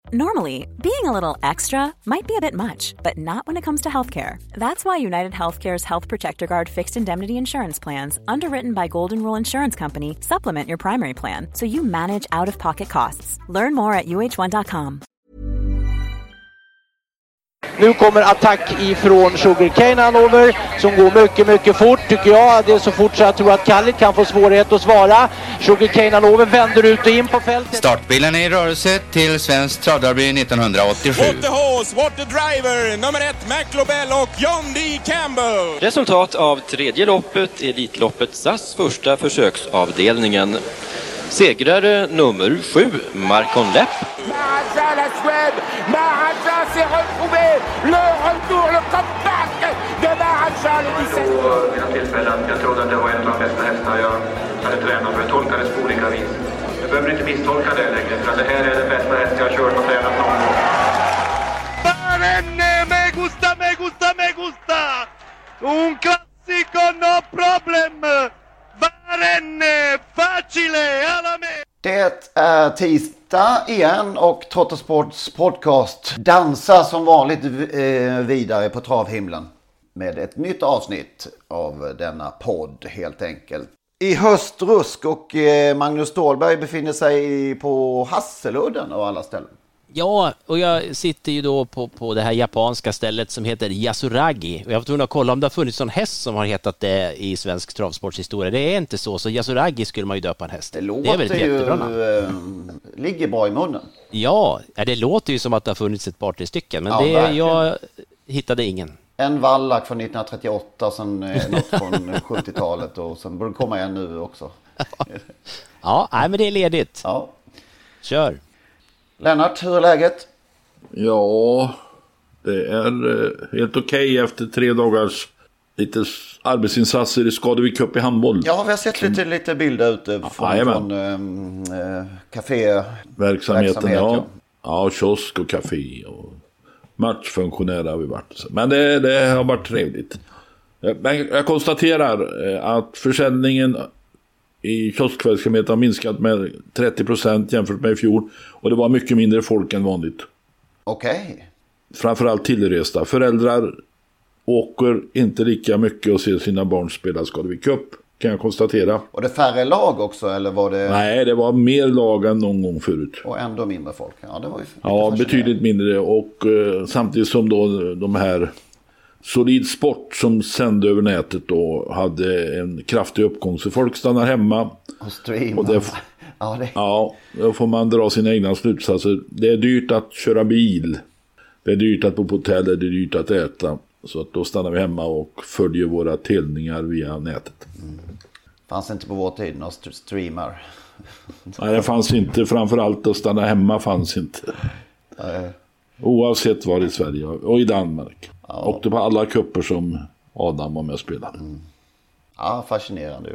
Normally, being a little extra might be a bit much, but not when it comes to healthcare. That's why United Healthcare's Health Protector Guard fixed indemnity insurance plans, underwritten by Golden Rule Insurance Company, supplement your primary plan so you manage out-of-pocket costs. Learn more at uh1.com. Nu kommer attack ifrån Sugarcane Hanover som går mycket fort tycker jag. Det är så fort så jag tror att Kallit kan få svårighet att svara. Sugarcane Hanover vänder ut och in på fältet. Startbilen är i rörelse till Svensk Travderby 1987. What the horse, what the driver, nummer 1 McLobell och John D. Campbell. Resultat av tredje loppet, Elitloppet SAS första försöksavdelningen. Segrare nummer 7, Marcon Lepp. Maharaja, la Suède, Maharaja s'est retrouvé, le retour, le comeback de Maharaja, le 17. Mina tillfällen, jag trodde att det var en av de bästa hästar jag hade tränat för. Jag tolkade det på olika vis. Du behöver inte misstolka det längre, för det här är den bästa häst jag har kört och tränat någon gång. Barenne, me gusta! Un classico, no problem! Barenne, facile, alla med! Det är tisdag igen och Trottosports podcast dansar som vanligt vidare på travhimlen med ett nytt avsnitt av denna podd helt enkelt. I höstrusk och Magnus Ståhlberg befinner sig på Hasseludden och alla ställen. Ja, och jag sitter ju då på det här japanska stället som heter Yasuragi. Och jag var tvungen att kolla om det har funnits någon häst som har hetat det i svensk travsportshistoria. Det är inte så Yasuragi skulle man ju döpa en häst. Det låter det är ju, ligger bra i munnen. Ja, det låter ju som att det har funnits ett par tre stycken. Men ja, jag hittade ingen. En vallack från 1938, sen något från 70-talet och sen borde det komma en nu också. Ja, men det är ledigt. Ja. Kör. Lennart, hur är läget? Ja, det är helt okej efter 3 dagars lite arbetsinsatser i Skadevik Cup i handboll. Ja, vi har sett lite bilder ute från kaféverksamheten. Ja, kiosk och café och matchfunktionärer har vi varit. Men det har varit trevligt. Men jag konstaterar att försäljningen i kioskverksamheten har minskat med 30% jämfört med i fjol. Och det var mycket mindre folk än vanligt. Okej. Framförallt tillresta. Föräldrar åker inte lika mycket och ser sina barn spela Skadevik Cup, kan jag konstatera. Och det färre lag också, eller var det... Nej, det var mer lag än någon gång förut. Och ändå mindre folk. Ja, det var ju betydligt mindre. Och samtidigt som då de här Solid Sport som sände över nätet då hade en kraftig uppgång, så folk stannar hemma och streamar. Ja, då får man dra sina egna slutsatser. Det är dyrt att köra bil, det är dyrt att bo på hotell, det är dyrt att äta, så att då stannar vi hemma och följer våra telningar via nätet. Fanns inte på vår tid några streamar? Nej, det fanns inte, framförallt att stanna hemma fanns inte. Oavsett var i Sverige och i Danmark. Ja. Åkte på alla kupper som Adam var med och spelade. Ja, fascinerande.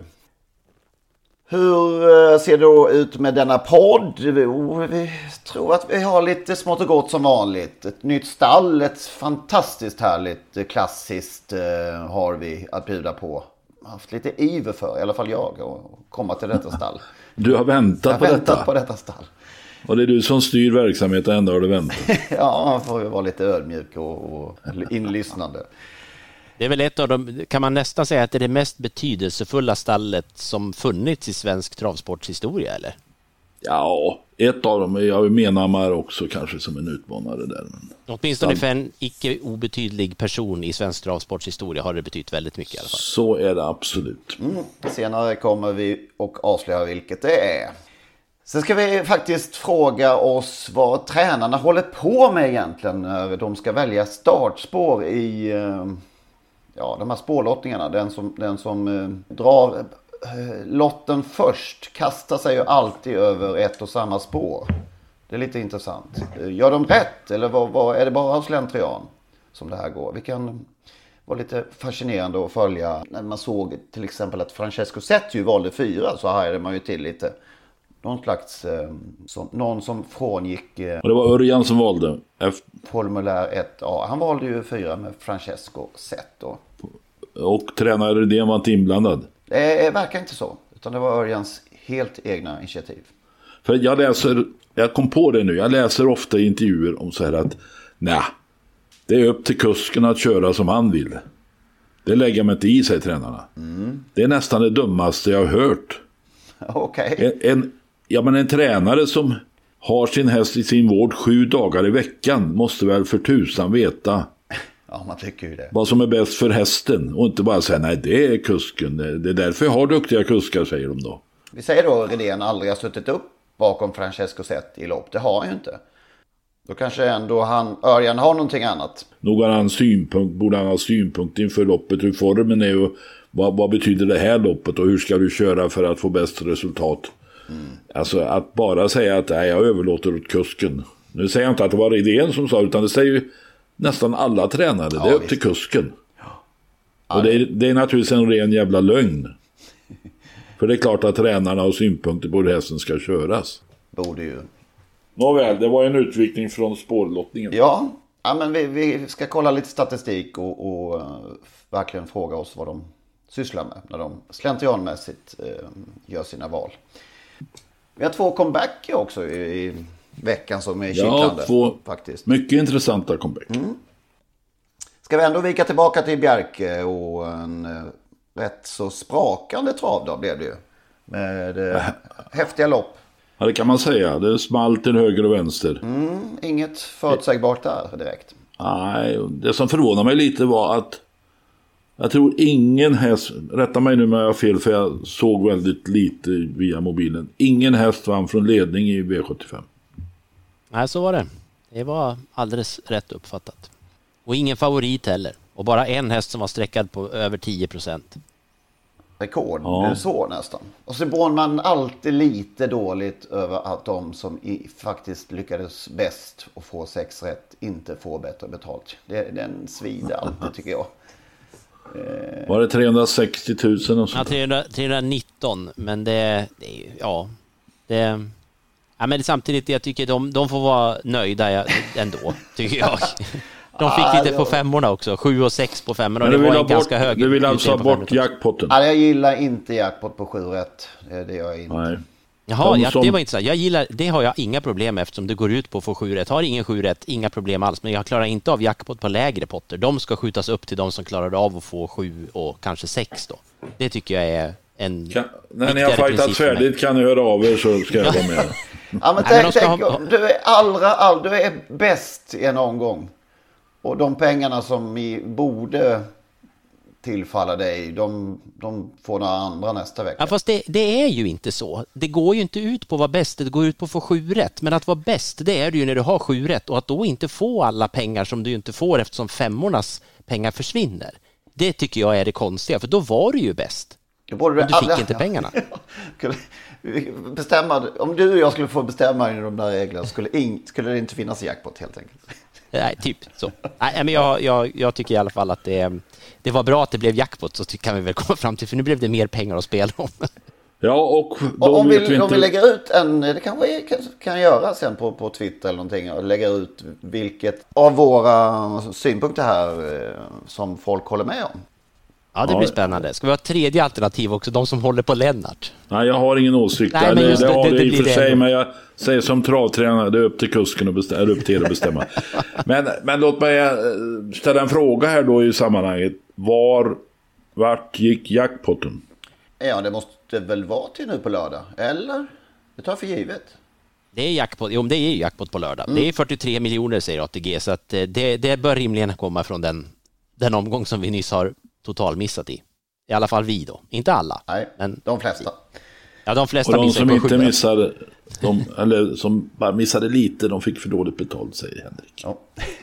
Hur ser det då ut med denna podd? Vi tror att vi har lite smått och gott som vanligt. Ett nytt stall, ett fantastiskt härligt klassiskt har vi att bjuda på. Jag har haft lite iver för, i alla fall jag, att komma till detta stall. Du har väntat på detta stall. Och det är du som styr verksamheten, ändå har du väntat. Ja, man får ju vara lite ödmjuk och inlyssnande. Det är väl ett av dem, kan man nästan säga att det är det mest betydelsefulla stallet som funnits i svensk travsportshistoria, eller? Ja, ett av dem. Jag menar också kanske som en utmanare där. Men åtminstone för en icke obetydlig person i svensk travsportshistoria har det betytt väldigt mycket i alla fall. Så är det absolut. Senare kommer vi och avslöja vilket det är. Sen ska vi faktiskt fråga oss vad tränarna håller på med egentligen när de ska välja startspår i de här spårlottningarna. Den som drar lotten först kastar sig ju alltid över ett och samma spår. Det är lite intressant. Gör de rätt eller vad är det bara slentrian som det här går? Vi kan vara lite fascinerande att följa. När man såg till exempel att Francesco Setti valde 4 så hajade man ju till lite. Någon slags, någon som frångick... Och det var Örjan som valde. Formulär 1A. Han valde ju 4 med Francesco Zet då. Och tränare det var inte inblandad? Det verkar inte så. Utan det var Örjans helt egna initiativ. För jag läser jag kom på det nu. Jag läser ofta i intervjuer om så här att det är upp till kusken att köra som han vill. Det lägger man inte i sig, tränarna. Det är nästan det dummaste jag har hört. Okej. En tränare som har sin häst i sin vård 7 dagar i veckan måste väl för tusan veta man tycker ju det. Vad som är bäst för hästen. Och inte bara säga, nej det är kusken. Det är därför jag har duktiga kuskar, säger de då. Vi säger då Redén aldrig har suttit upp bakom Francesco Zet i lopp. Det har han ju inte. Då kanske ändå Örjan har någonting annat. Nog har han borde han ha synpunkt inför loppet. Hur formen är och vad betyder det här loppet och hur ska du köra för att få bäst resultat. Alltså att bara säga att jag överlåter åt kusken. Nu säger jag inte att det var Redén som sa, utan det säger ju nästan alla tränare. Det är upp till kusken. Och det är naturligtvis en ren jävla lögn. För det är klart att tränarna har synpunkter på hur hästen ska köras. Borde ju. Nåväl, det var en utvikning från spårlottningen. Ja, men vi ska kolla lite statistik och verkligen fråga oss vad de sysslar med när de slentrianmässigt gör sina val. Vi har 2 comebacker också i veckan som är kittlande. Ja, 2 faktiskt. Mycket intressanta comeback. Ska vi ändå vika tillbaka till Bjerke och en rätt så sprakande trav då blev det ju. Med häftiga lopp. Ja, det kan man säga. Det small till höger och vänster. Inget förutsägbart där direkt. Nej, det som förvånar mig lite var att jag tror ingen häst, rätta mig nu om jag har fel för jag såg väldigt lite via mobilen. Ingen häst vann från ledning i V75. Nej, så var det. Det var alldeles rätt uppfattat. Och ingen favorit heller. Och bara en häst som var sträckad på över 10%. Rekord, det är så nästan. Och så bor man alltid lite dåligt över att de som faktiskt lyckades bäst och få 6 rätt inte får bättre betalt. Den svider alltid tycker jag. Var det 360 000? Och ja, 319. Men det men samtidigt jag tycker de får vara nöjda ändå, tycker jag. De fick lite på 5orna också, 7 och 6 på 5orna. Det var en ganska hög. Du vill alltså ha bort jackpotten? Ja, jag gillar inte jackpot på 7 rätt. Det gör jag inte. Nej. Jaha, det var intressant. Det har jag inga problem med eftersom det går ut på att få 7 rätt. Har ingen 7 rätt, inga problem alls. Men jag klarar inte av jackpot på lägre potter. De ska skjutas upp till de som klarar av att få 7 och kanske 6 då. Det tycker jag är en när ni har fightat färdigt kan ni höra av er så ska jag vara med. Ja, men tänk, du är du är bäst i en omgång. Och de pengarna som borde tillfalla dig, de får några andra nästa vecka. Ja, fast det är ju inte så. Det går ju inte ut på att vara bäst, det går ut på att få 7 rätt. Men att vara bäst, det är det ju när du har 7 rätt. Och att då inte få alla pengar som du inte får eftersom 5ornas pengar försvinner. Det tycker jag är det konstiga, för då var du ju bäst. Men du fick inte pengarna. Om du och jag skulle få bestämma i de där reglerna skulle det inte finnas jackpot helt enkelt. Nej, typ så. Nej, men jag tycker i alla fall att det var bra att det blev jackpot, så kan vi väl komma fram till, för nu blev det mer pengar att spela om. Ja, och om vi lägger ut det kanske kan göra sen på Twitter eller någonting, och lägga ut vilket av våra synpunkter här som folk håller med om. Ja, det blir spännande. Ska vi ha ett tredje alternativ också, de som håller på Lennart? Nej, jag har ingen åsikt. Det har det i och för sig, men jag säger som travtränare, det är upp till kusken och upp till er att bestämma. men låt mig ställa en fråga här då i sammanhanget. Vart gick jackpotten? Ja, det måste väl vara till nu på lördag, eller? Det tar för givet. Det är jackpot, det är jackpot på lördag. Det är 43 miljoner säger ATG, så att det bör rimligen komma från den omgång som vi nyss har totalmissat i. I alla fall vi då. Inte alla. Nej, men de flesta. Ja, de flesta. Och de som inte missade, eller som bara missade lite, de fick för dåligt betalt, säger Henrik. Ja.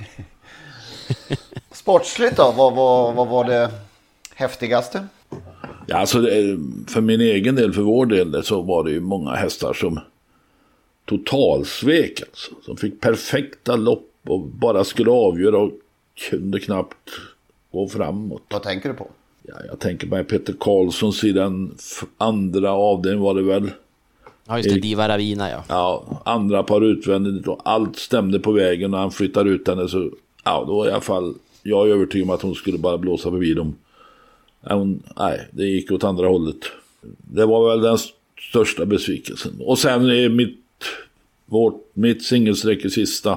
Sportsligt då, vad var det häftigaste? Ja, alltså för min egen del, för vår del, så var det ju många hästar som totalsvek alltså. Som fick perfekta lopp och bara skulle avgöra och kunde knappt gå framåt. Vad tänker du på? Ja, jag tänker på Peter Karlssons i den andra avdelningen var det väl. Ja, just det, Diva Ravina, ja. Ja, andra par utvändigt och allt stämde på vägen och han flyttar ut henne, så ja, då i alla fall jag är övertygad om att hon skulle bara blåsa förbi dem. Nej, det gick åt andra hållet. Det var väl den största besvikelsen. Och sen är mitt singelsträck i sista.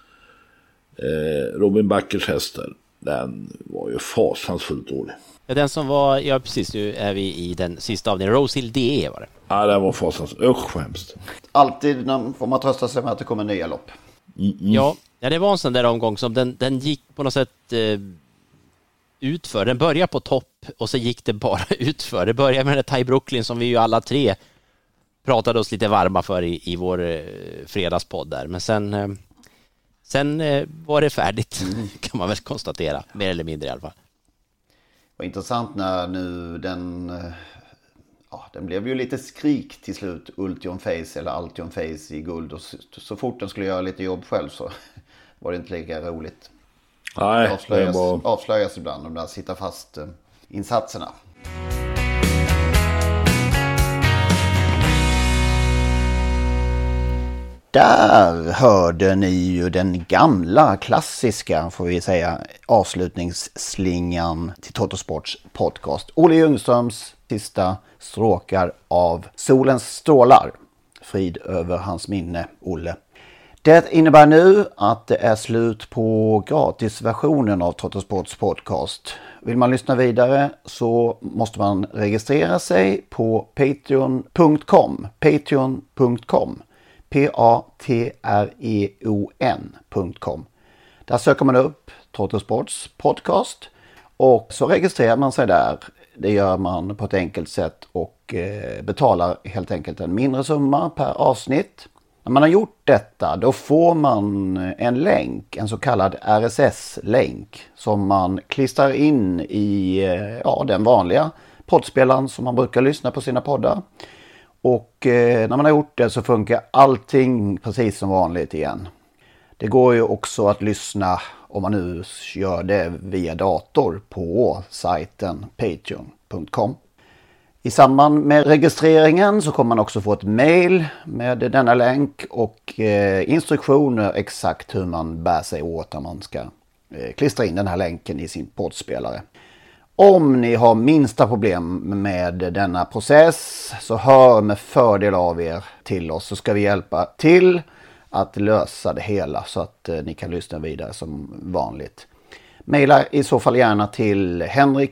Robin Backers hästar. Den var ju fasansfullt dålig. Ja, den som var, ja precis, nu är vi i den sista avdelningen. Rosehill DE var det. Ja, den var fasansfullt. Usch, hemskt. Alltid får man trösta sig med att det kommer nya lopp. Ja, det var en sån där omgång som den gick på något sätt utför. Den började på topp och så gick det bara utför. Det började med den Ty Brooklyn som vi ju alla tre pratade oss lite varma för i vår fredagspodd där. Men sen var det färdigt, kan man väl konstatera. Mer eller mindre i alla fall. Det var intressant när nu den blev ju lite skrik till slut. Ultion Face eller Altion Face i guld. Och så fort den skulle göra lite jobb själv så var det inte lika roligt. Nej, avslöjas ibland de där sitta fast insatserna. Där hörde ni ju den gamla klassiska, får vi säga, avslutningsslingan till Totosports podcast. Olle Ljungströms sista stråkar av Solens strålar. Frid över hans minne, Olle. Det innebär nu att det är slut på gratisversionen av Totosports podcast. Vill man lyssna vidare så måste man registrera sig på patreon.com. patreon.com. Där söker man upp Totosports podcast och så registrerar man sig där. Det gör man på ett enkelt sätt och betalar helt enkelt en mindre summa per avsnitt. När man har gjort detta då får man en länk, en så kallad RSS-länk som man klistrar in i den vanliga poddspelaren som man brukar lyssna på sina poddar. Och när man har gjort det så funkar allting precis som vanligt igen. Det går ju också att lyssna, om man nu gör det via dator, på sajten patreon.com. I samband med registreringen så kommer man också få ett mail med denna länk och instruktioner exakt hur man bär sig åt när man ska klistra in den här länken i sin poddspelare. Om ni har minsta problem med denna process så hör med fördel av er till oss, så ska vi hjälpa till att lösa det hela så att ni kan lyssna vidare som vanligt. Maila i så fall gärna till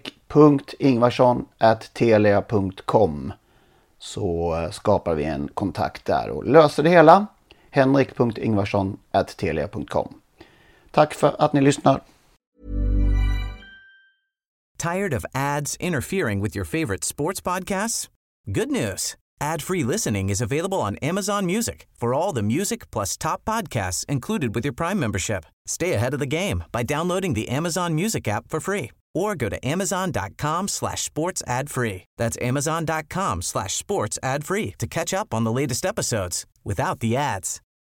henrik.ingvarsson@telia.com så skapar vi en kontakt där och löser det hela. henrik.ingvarsson@telia.com. Tack för att ni lyssnar. Tired of ads interfering with your favorite sports podcasts? Good news. Ad-free listening is available on Amazon Music for all the music plus top podcasts included with your Prime membership. Stay ahead of the game by downloading the Amazon Music app for free or go to amazon.com/sports ad free. That's amazon.com/sports ad free to catch up on the latest episodes without the ads.